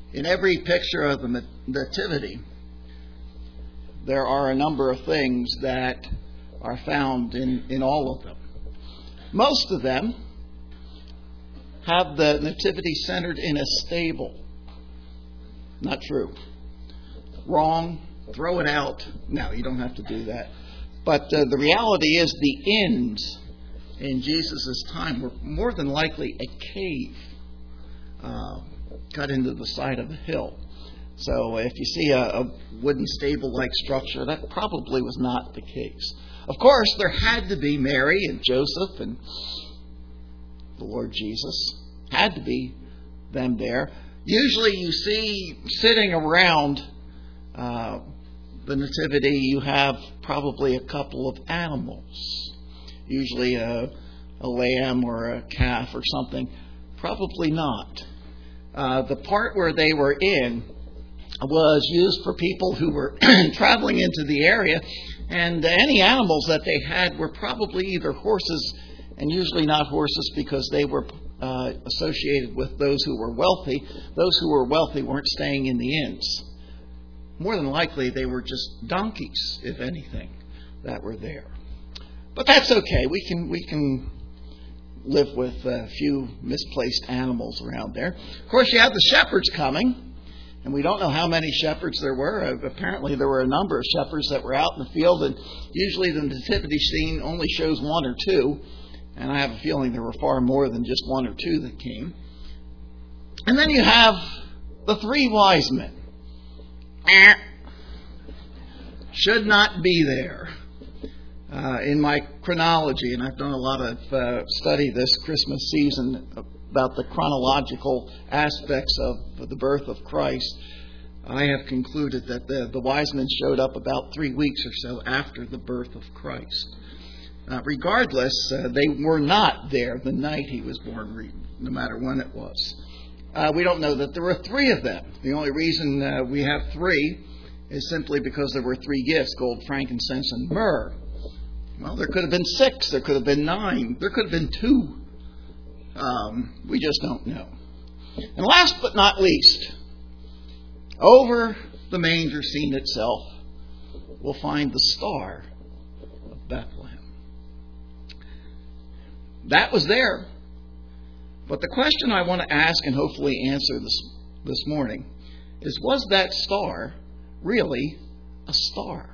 In every picture of the Nativity, there are a number of things that are found in all of them. Most of them have the Nativity centered in a stable. Not true. Wrong. Throw it out. No, you don't have to do that. But the reality is the inns in Jesus' time were more than likely a cave cut into the side of a hill. So if you see a wooden stable-like structure, that probably was not the case. Of course, there had to be Mary and Joseph and the Lord Jesus. Had to be them there. Usually you see sitting around the Nativity, you have probably a couple of animals. Usually a lamb or a calf or something. Probably not. The part where they were in was used for people who were traveling into the area, and any animals that they had were probably either horses, and usually not horses because they were associated with those who were wealthy. Those who were wealthy weren't staying in the inns. More than likely, they were just donkeys, if anything, that were there. But that's okay. We can live with a few misplaced animals around there. Of course, you have the shepherds coming, and we don't know how many shepherds there were. Apparently, there were a number of shepherds that were out in the field, and usually the nativity scene only shows one or two, and I have a feeling there were far more than just one or two that came. And then you have the three wise men. Should not be there. In my chronology, and I've done a lot of study this Christmas season about the chronological aspects of the birth of Christ, I have concluded that the wise men showed up about 3 weeks or so after the birth of Christ. Regardless, they were not there the night he was born, no matter when it was. We don't know that there were three of them. The only reason we have three is simply because there were three gifts, gold, frankincense, and myrrh. Well, there could have been 6. There could have been 9. There could have been 2. We just don't know. And last but not least, over the manger scene itself, we'll find the star of Bethlehem. That was there. But the question I want to ask and hopefully answer this morning is, was that star really a star?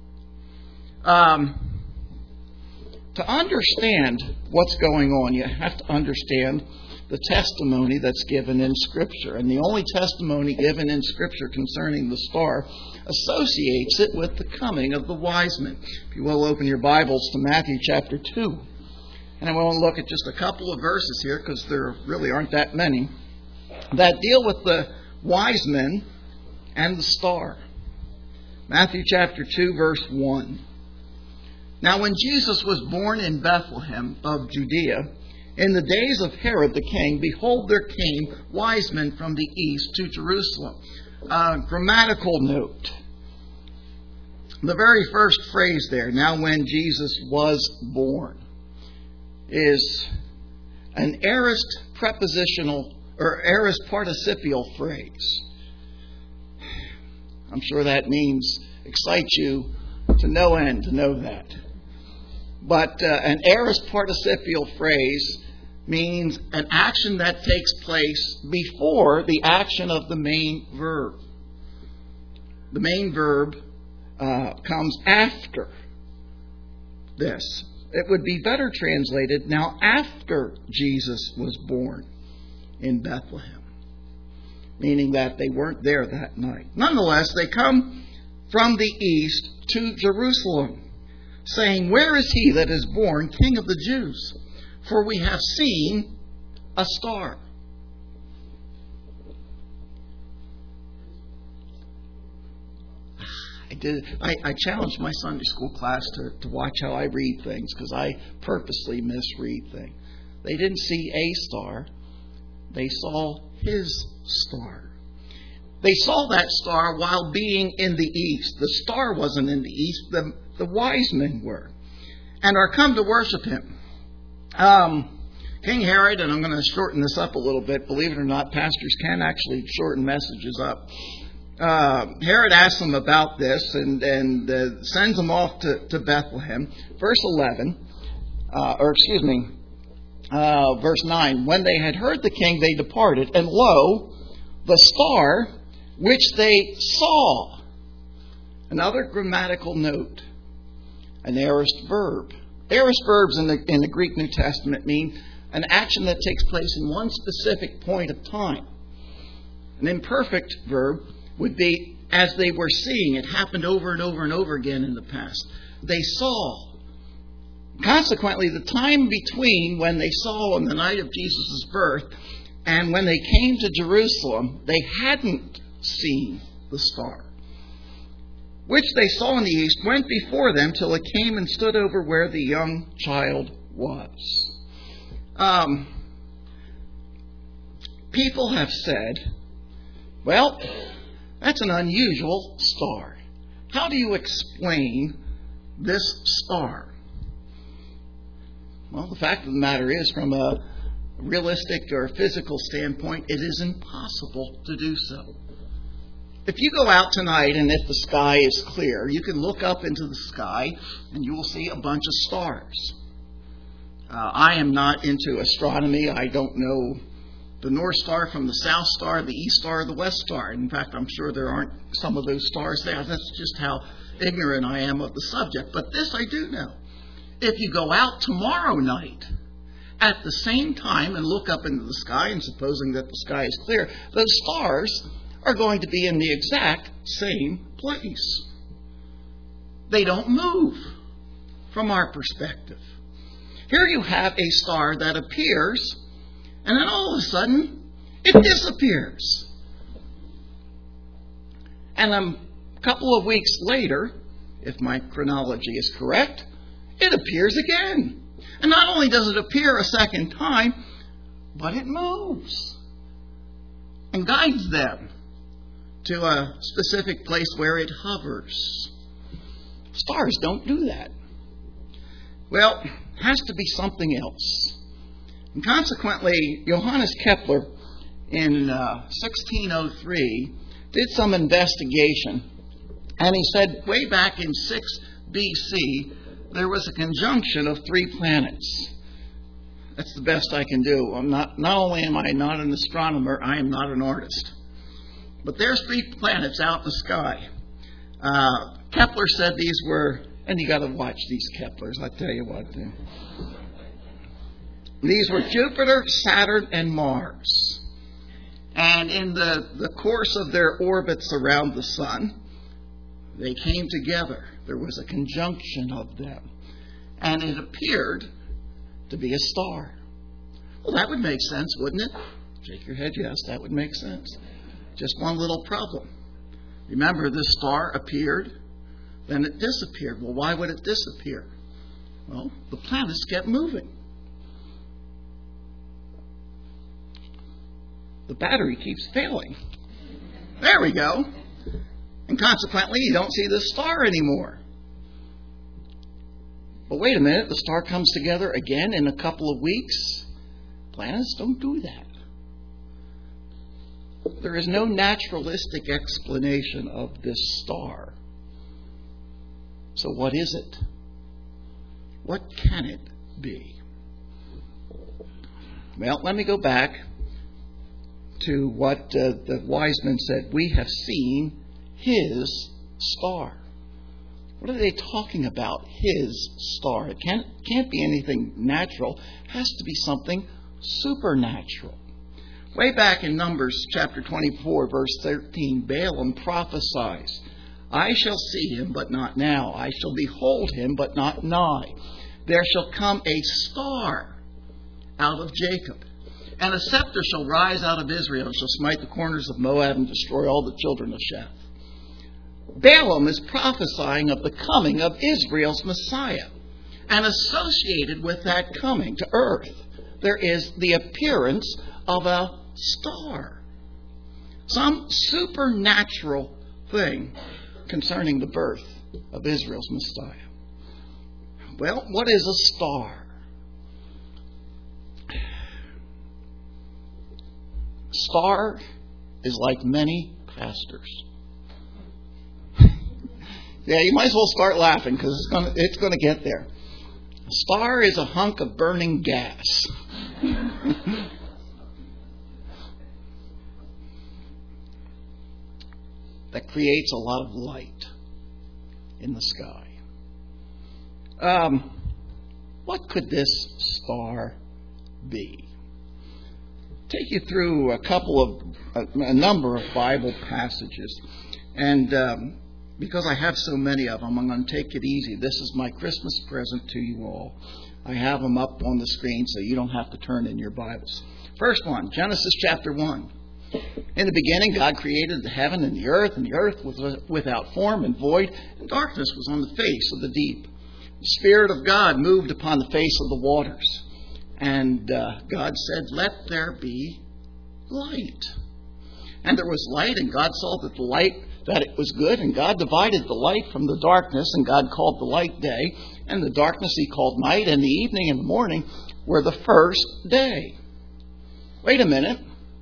To understand what's going on, you have to understand the testimony that's given in Scripture. And the only testimony given in Scripture concerning the star associates it with the coming of the wise men. If you will, open your Bibles to Matthew chapter 2. And I want to look at just a couple of verses here, because there really aren't that many, that deal with the wise men and the star. Matthew chapter 2, verse 1. Now when Jesus was born in Bethlehem of Judea, in the days of Herod the king, behold, there came wise men from the east to Jerusalem. Grammatical note. The very first phrase there, now when Jesus was born, is an aorist prepositional or aorist participial phrase. I'm sure that means excites you to no end to know that. But an aorist participial phrase means an action that takes place before the action of the main verb. The main verb comes after this. It would be better translated, now after Jesus was born in Bethlehem. Meaning that they weren't there that night. Nonetheless, they come from the east to Jerusalem, saying, where is he that is born King of the Jews? For we have seen a star. I challenged my Sunday school class to watch how I read things, because I purposely misread things. They didn't see a star. They saw his star. They saw that star while being in the east. The star wasn't in the east. The wise men were. And are come to worship him. King Herod, and I'm going to shorten this up a little bit. Believe it or not, pastors can actually shorten messages up. Herod asks them about this and sends them off to Bethlehem. Verse 11, verse 9. When they had heard the king, they departed, and lo, the star which they saw. Another grammatical note, an aorist verb. Aorist verbs in the Greek New Testament mean an action that takes place in one specific point of time. An imperfect verb would be as they were seeing. It happened over and over and over again in the past. They saw. Consequently, the time between when they saw on the night of Jesus' birth and when they came to Jerusalem, they hadn't seen the star, which they saw in the east, went before them till it came and stood over where the young child was. People have said, well, that's an unusual star. How do you explain this star? Well, the fact of the matter is, from a realistic or physical standpoint, it is impossible to do so. If you go out tonight and if the sky is clear, you can look up into the sky and you will see a bunch of stars. I am not into astronomy. I don't know the North Star from the South Star, the East Star, or the West Star. In fact, I'm sure there aren't some of those stars there. That's just how ignorant I am of the subject. But this I do know. If you go out tomorrow night at the same time and look up into the sky, and supposing that the sky is clear, those stars are going to be in the exact same place. They don't move from our perspective. Here you have a star that appears, and then all of a sudden, it disappears. And a couple of weeks later, if my chronology is correct, it appears again. And not only does it appear a second time, but it moves and guides them to a specific place where it hovers. Stars don't do that. Well, it has to be something else. And consequently, Johannes Kepler in 1603 did some investigation, and he said way back in 6 BC there was a conjunction of 3 planets. That's the best I can do. Not only am I not an astronomer, I am not an artist. But there's 3 planets out in the sky. Kepler said these were, and you got to watch these Keplers, I tell you what. These were Jupiter, Saturn, and Mars. And in the course of their orbits around the sun, they came together. There was a conjunction of them. And it appeared to be a star. Well, that would make sense, wouldn't it? Shake your head, yes, that would make sense. Just one little problem. Remember, this star appeared, then it disappeared. Well, why would it disappear? Well, the planets kept moving. The battery keeps failing. There we go. And consequently, you don't see the star anymore. But wait a minute, the star comes together again in a couple of weeks. Planets don't do that. There is no naturalistic explanation of this star. So what is it? What can it be? Well, let me go back to what the wise men said. We have seen His star. What are they talking about? His star. It can't be anything natural. It has to be something supernatural. Way back in Numbers chapter 24, verse 13, Balaam prophesies, I shall see him, but not now. I shall behold him, but not nigh. There shall come a star out of Jacob, and a scepter shall rise out of Israel, and shall smite the corners of Moab, and destroy all the children of Sheth. Balaam is prophesying of the coming of Israel's Messiah. And associated with that coming to earth, there is the appearance of a star. Some supernatural thing concerning the birth of Israel's Messiah. Well, what is a star? star is like many pastors. Yeah, you might as well start laughing because it's going to get there. A star is a hunk of burning gas. That creates a lot of light in the sky. What could this star be? Take you through a number of Bible passages, and because I have so many of them, I'm going to take it easy. This is my Christmas present to you all. I have them up on the screen so you don't have to turn in your Bibles. First one, Genesis chapter 1. In the beginning, God created the heaven and the earth was without form and void, and darkness was on the face of the deep. The Spirit of God moved upon the face of the waters. And God said, "Let there be light." And there was light, and God saw that it was good, and God divided the light from the darkness, and God called the light day, and the darkness He called night, and the evening and the morning were the first day. Wait a minute.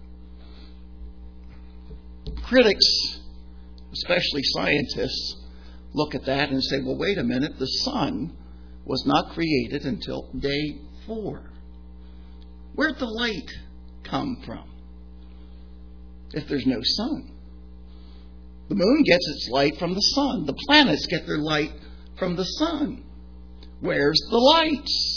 Critics, especially scientists, look at that and say, well, wait a minute, the sun was not created until day 4. Where'd the light come from if there's no sun? The moon gets its light from the sun. The planets get their light from the sun. Where's the lights?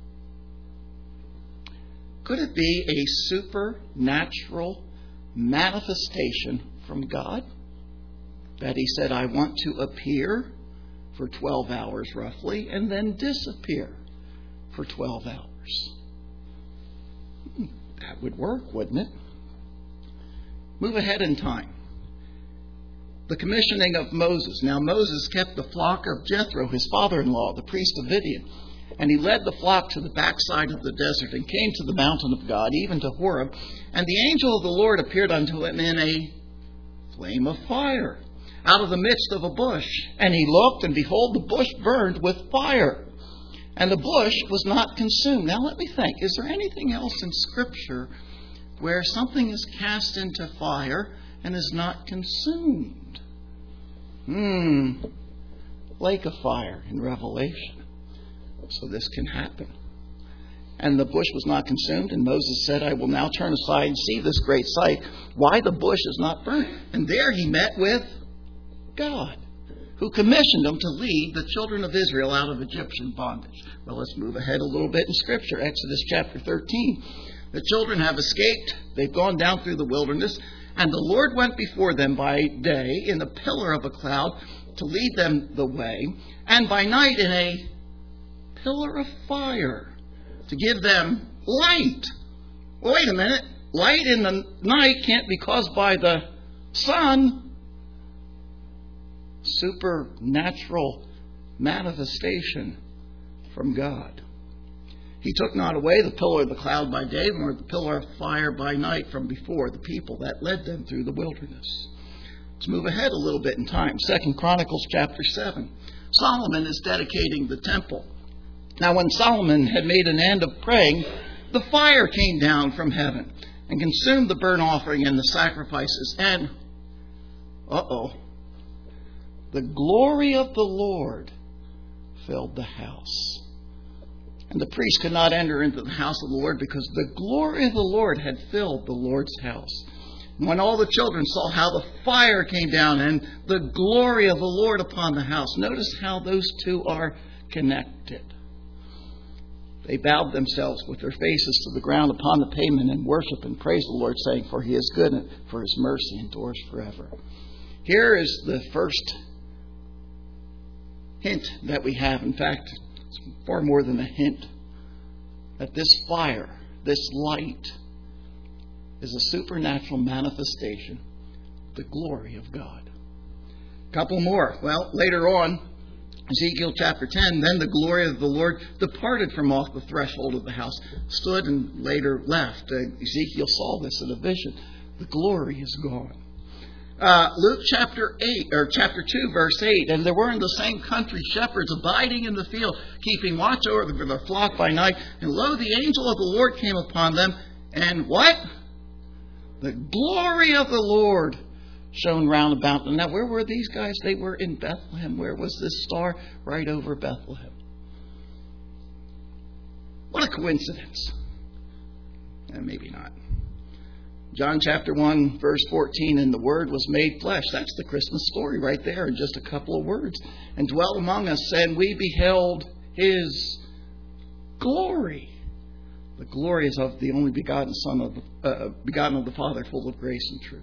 Could it be a supernatural manifestation from God? That He said, I want to appear for 12 hours roughly and then disappear for 12 hours. That would work, wouldn't it? Move ahead in time. The commissioning of Moses. Now Moses kept the flock of Jethro, his father-in-law, the priest of Midian. And he led the flock to the backside of the desert and came to the mountain of God, even to Horeb. And the angel of the Lord appeared unto him in a flame of fire out of the midst of a bush. And he looked, and behold, the bush burned with fire. And the bush was not consumed. Now let me think, is there anything else in Scripture where something is cast into fire and is not consumed? Lake of fire in Revelation. So this can happen. And the bush was not consumed, and Moses said, I will now turn aside and see this great sight, why the bush is not burnt. And there he met with God, who commissioned him to lead the children of Israel out of Egyptian bondage. Well, let's move ahead a little bit in Scripture. Exodus chapter 13. The children have escaped. They've gone down through the wilderness. And the Lord went before them by day in a pillar of a cloud to lead them the way, and by night in a pillar of fire to give them light. Well, wait a minute. Light in the night can't be caused by the sun. Supernatural manifestation from God. He took not away the pillar of the cloud by day, nor the pillar of fire by night from before the people that led them through the wilderness. Let's move ahead a little bit in time. 2 Chronicles chapter 7. Solomon is dedicating the temple. Now when Solomon had made an end of praying, the fire came down from heaven and consumed the burnt offering and the sacrifices. And, the glory of the Lord filled the house. And the priest could not enter into the house of the Lord because the glory of the Lord had filled the Lord's house. And when all the children saw how the fire came down and the glory of the Lord upon the house, notice how those two are connected. They bowed themselves with their faces to the ground upon the pavement and worship and praise the Lord, saying, for He is good and for His mercy endures forever. Here is the first hint that we have. In fact, it's far more than a hint, that this fire, this light, is a supernatural manifestation of the glory of God. A couple more. Well, later on, Ezekiel chapter 10, then the glory of the Lord departed from off the threshold of the house, stood and later left. Ezekiel saw this in a vision. The glory is gone. Luke chapter 2, verse 8. And there were in the same country shepherds abiding in the field, keeping watch over their flock by night. And lo, the angel of the Lord came upon them. And what? The glory of the Lord shone round about them. Now, where were these guys? They were in Bethlehem. Where was this star? Right over Bethlehem. What a coincidence. Maybe not. John chapter 1, verse 14, and the Word was made flesh. That's the Christmas story right there in just a couple of words. And dwelt among us, and we beheld His glory. The glory is of the only begotten Son begotten of the Father, full of grace and truth.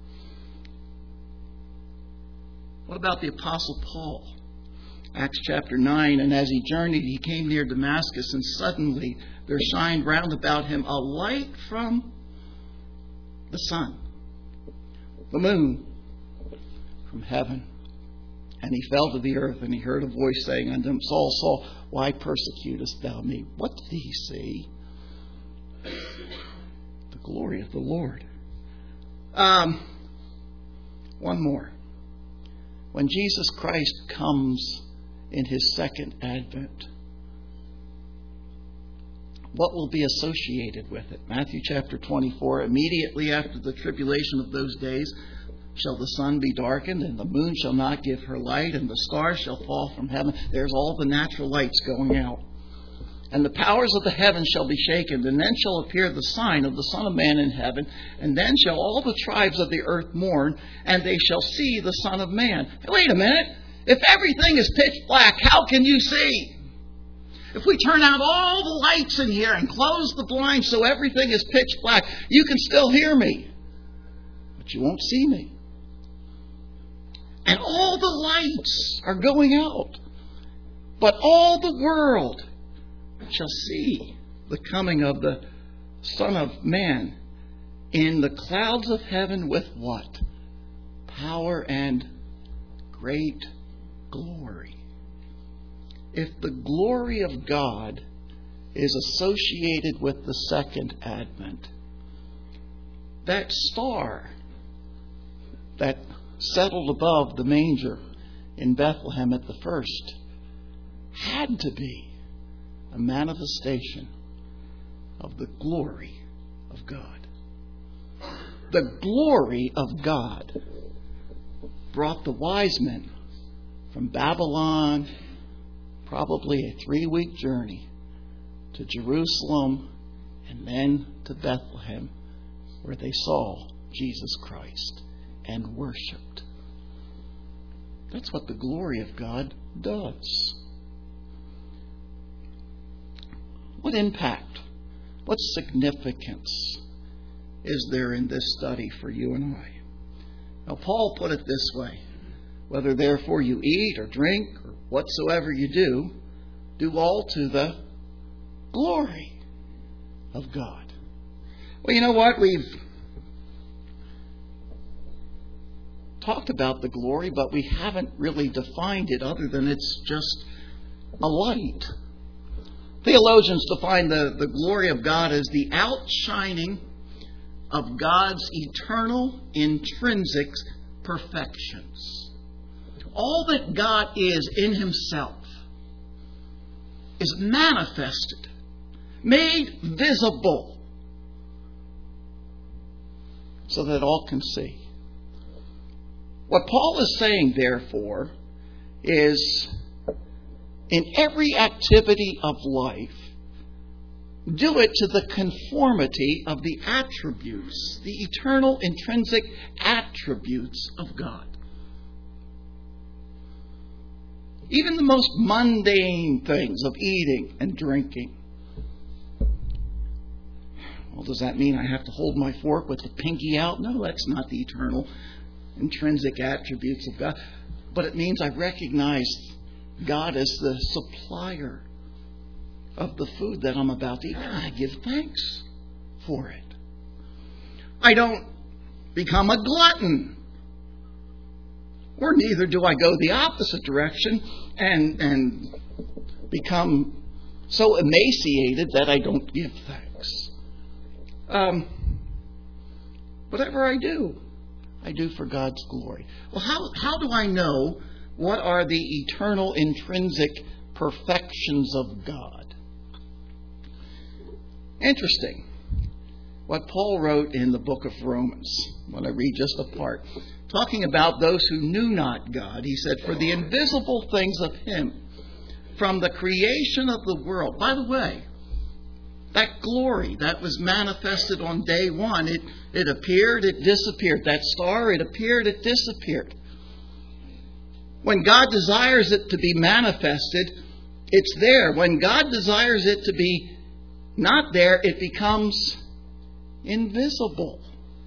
What about the Apostle Paul? Acts chapter 9, and as he journeyed, he came near Damascus, and suddenly there shined round about him a light from the sun, the moon, from heaven. And he fell to the earth, and he heard a voice saying unto him, Saul, Saul, why persecutest thou me? What did he see? The glory of the Lord. One more. When Jesus Christ comes in His second advent, what will be associated with it? Matthew chapter 24, immediately after the tribulation of those days shall the sun be darkened, and the moon shall not give her light, and the stars shall fall from heaven. There's all the natural lights going out. And the powers of the heavens shall be shaken, and then shall appear the sign of the Son of Man in heaven, and then shall all the tribes of the earth mourn, and they shall see the Son of Man. Hey, wait a minute. If everything is pitch black, how can you see? If we turn out all the lights in here and close the blinds so everything is pitch black, you can still hear me, but you won't see me. And all the lights are going out, but all the world shall see the coming of the Son of Man in the clouds of heaven with what? Power and great glory. If the glory of God is associated with the second advent, that star that settled above the manger in Bethlehem at the first had to be a manifestation of the glory of God. The glory of God brought the wise men from Babylon, probably a 3-week journey, to Jerusalem and then to Bethlehem, where they saw Jesus Christ and worshipped. That's what the glory of God does. What impact, what significance is there in this study for you and I? Now, Paul put it this way: whether therefore you eat or drink or whatsoever you do, do all to the glory of God. Well, you know what? We've talked about the glory, but we haven't really defined it other than it's just a light. Theologians define the glory of God as the outshining of God's eternal, intrinsic perfections. All that God is in Himself is manifested, made visible, so that all can see. What Paul is saying, therefore, is in every activity of life, do it to the conformity of the attributes, the eternal, intrinsic attributes of God. Even the most mundane things of eating and drinking. Well, does that mean I have to hold my fork with the pinky out? No, that's not the eternal, intrinsic attributes of God. But it means I recognize God as the supplier of the food that I'm about to eat. And I give thanks for it. I don't become a glutton. Or neither do I go the opposite direction and become so emaciated that I don't give thanks. Whatever I do for God's glory. Well, how do I know what are the eternal, intrinsic perfections of God? Interesting. what Paul wrote in the book of Romans. When I read just a part, talking about those who knew not God, he said, "For the invisible things of Him, from the creation of the world." By the way, that glory that was manifested on day one, it appeared, it disappeared. That star, it appeared, it disappeared. When God desires it to be manifested, it's there. When God desires it to be not there, it becomes invisible.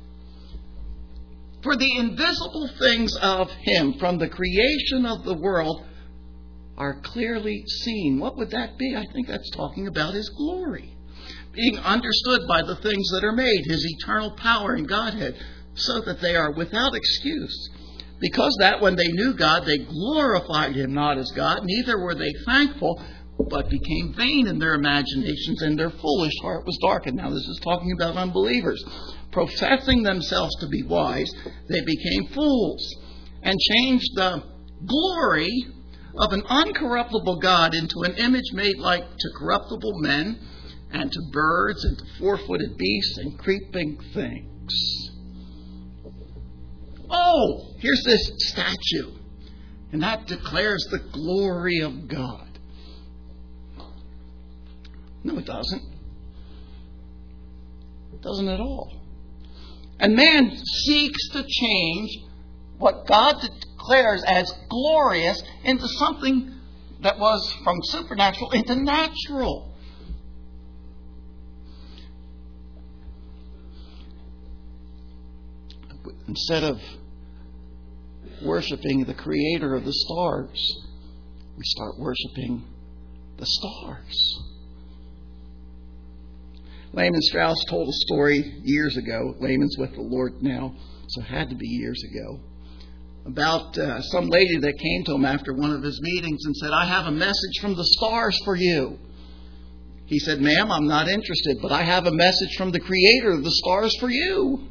For the invisible things of Him, from the creation of the world, are clearly seen. What would that be? I think that's talking about His glory. Being understood by the things that are made, His eternal power and Godhead, so that they are without excuse. Because that when they knew God, they glorified Him not as God, neither were they thankful, but became vain in their imaginations, and their foolish heart was darkened. Now this is talking about unbelievers. Professing themselves to be wise, they became fools, and changed the glory of an uncorruptible God into an image made like to corruptible men, and to birds, and to four-footed beasts, and creeping things. Oh, here's this statue, and that declares the glory of God. No, it doesn't. It doesn't at all. And man seeks to change what God declares as glorious into something that was from supernatural into natural. Instead of worshiping the Creator of the stars, we start worshiping the stars. Lehman Strauss told a story years ago. Lehman's with the Lord now, so it had to be years ago. About some lady that came to him after one of his meetings and said, "I have a message from the stars for you." He said, "Ma'am, I'm not interested, but I have a message from the Creator of the stars for you."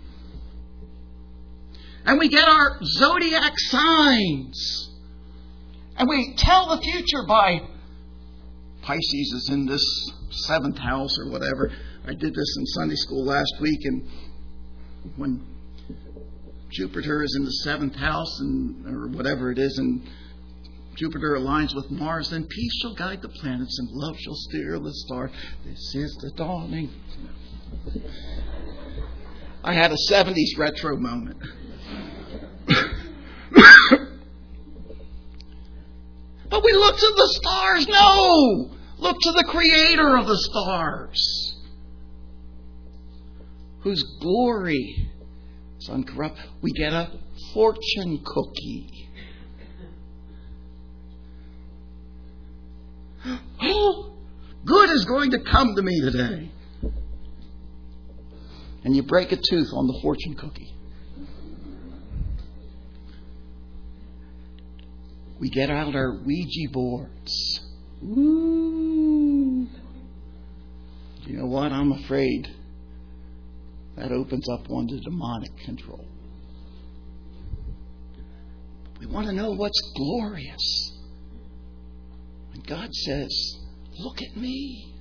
And we get our zodiac signs. And we tell the future by Pisces is in this 7th house or whatever. I did this in Sunday school last week, and when Jupiter is in the 7th house, or whatever it is, and Jupiter aligns with Mars, then peace shall guide the planets and love shall steer the stars. This is the dawning. I had a 70s retro moment. But we look to the stars. No! Look to the Creator of the stars, whose glory is uncorrupt. We get a fortune cookie. Oh, good is going to come to me today. And you break a tooth on the fortune cookie. We get out our Ouija boards. Ooh. You know what? I'm afraid that opens up one to demonic control. We want to know what's glorious. When God says, "Look at me."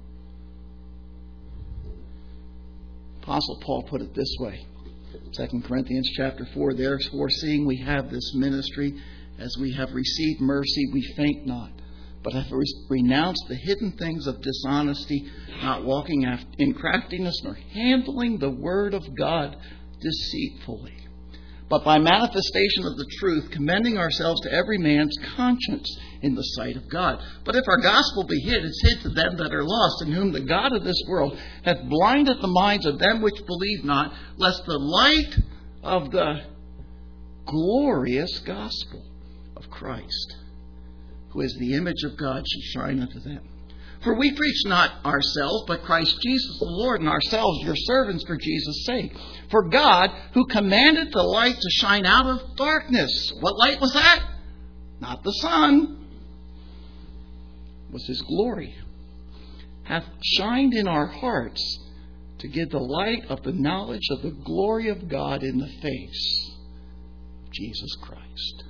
Apostle Paul put it this way. 2 Corinthians chapter 4, "Therefore, seeing we have this ministry, as we have received mercy, we faint not, but have renounced the hidden things of dishonesty, not walking in craftiness, nor handling the word of God deceitfully, but by manifestation of the truth, commending ourselves to every man's conscience in the sight of God. But if our gospel be hid, it's hid to them that are lost, in whom the God of this world hath blinded the minds of them which believe not, lest the light of the glorious gospel of Christ, who is the image of God, should shine unto them. For we preach not ourselves, but Christ Jesus the Lord, and ourselves your servants for Jesus' sake. For God, who commanded the light to shine out of darkness." What light was that? Not the sun. It was His glory. "Hath shined in our hearts to give the light of the knowledge of the glory of God in the face of Jesus Christ."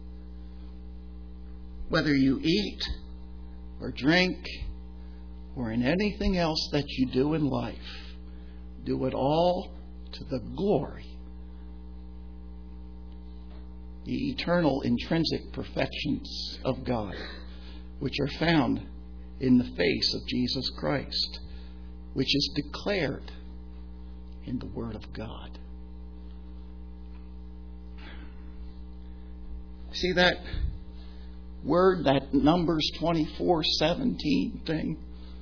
Whether you eat or drink or in anything else that you do in life, Do it all to the glory, the eternal intrinsic perfections of God, which are found in the face of Jesus Christ, which is declared in the Word of God. See that word, that Numbers 24:17 thing?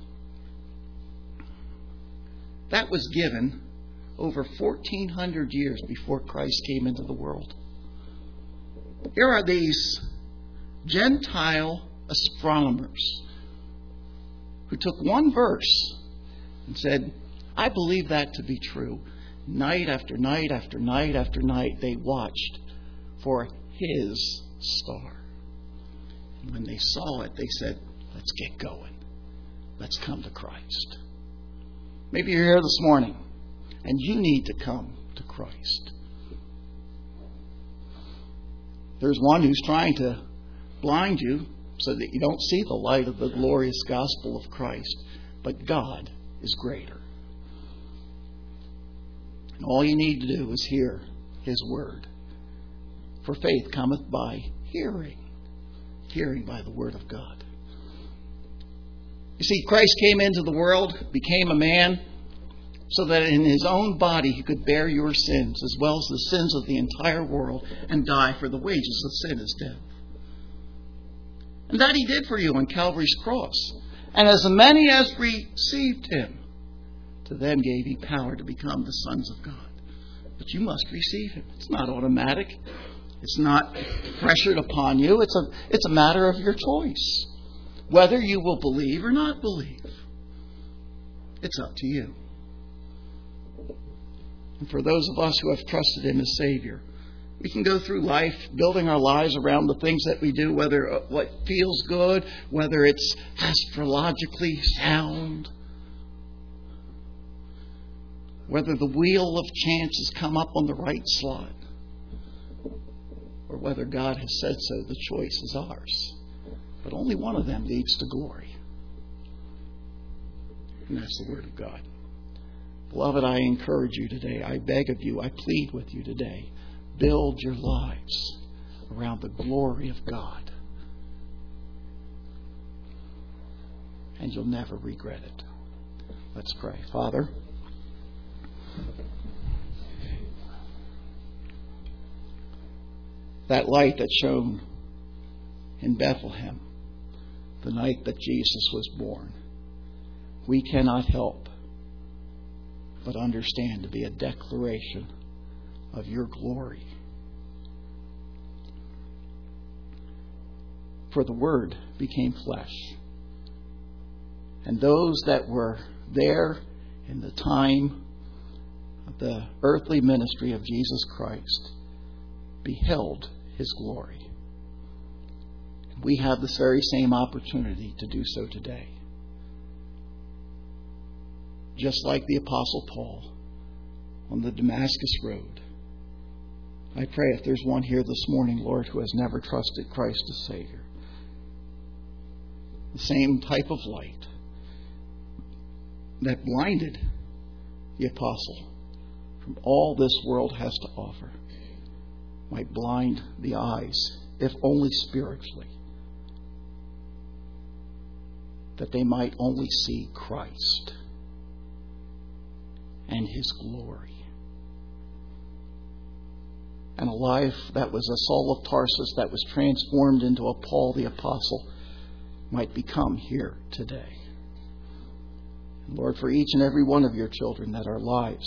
That was given over 1,400 years before Christ came into the world. Here are these Gentile astronomers who took one verse and said, I believe that to be true. Night after night after night after night, they watched for His star. And when they saw it, they said, let's get going. Let's come to Christ. Maybe you're here this morning and you need to come to Christ. There's one who's trying to blind you so that you don't see the light of the glorious gospel of Christ. But God is greater. And all you need to do is hear His word. For faith cometh by hearing. Hearing by the word of God. You see, Christ came into the world, became a man, so that in His own body He could bear your sins as well as the sins of the entire world and die, for the wages of sin is death. And that He did for you on Calvary's cross. And as many as received Him, to them gave He power to become the sons of God. But you must receive Him. It's not automatic. It's not pressured upon you. It's a matter of your choice. Whether you will believe or not believe. It's up to you. And for those of us who have trusted Him as Savior, we can go through life building our lives around the things that we do, whether what feels good, whether it's astrologically sound, whether the wheel of chance has come up on the right slot, or whether God has said so. The choice is ours. But only one of them leads to glory. And that's the Word of God. Beloved, I encourage you today. I beg of you. I plead with you today. Build your lives around the glory of God. And you'll never regret it. Let's pray. Father, that light that shone in Bethlehem the night that Jesus was born, we cannot help but understand to be a declaration of your glory. For the Word became flesh, and those that were there in the time of the earthly ministry of Jesus Christ beheld His glory. We have this very same opportunity to do so today. Just like the Apostle Paul on the Damascus Road. I pray if there's one here this morning, Lord, who has never trusted Christ as Savior, the same type of light that blinded the apostle from all this world has to offer might blind the eyes, if only spiritually, that they might only see Christ and His glory. And a life that was a Saul of Tarsus that was transformed into a Paul the Apostle might become here today. And Lord, for each and every one of your children, that our lives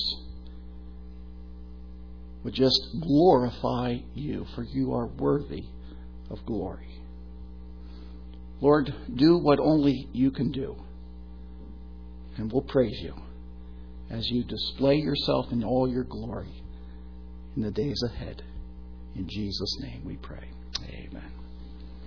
would just glorify you, for you are worthy of glory. Lord, do what only you can do. And we'll praise you as you display yourself in all your glory in the days ahead. In Jesus' name we pray. Amen.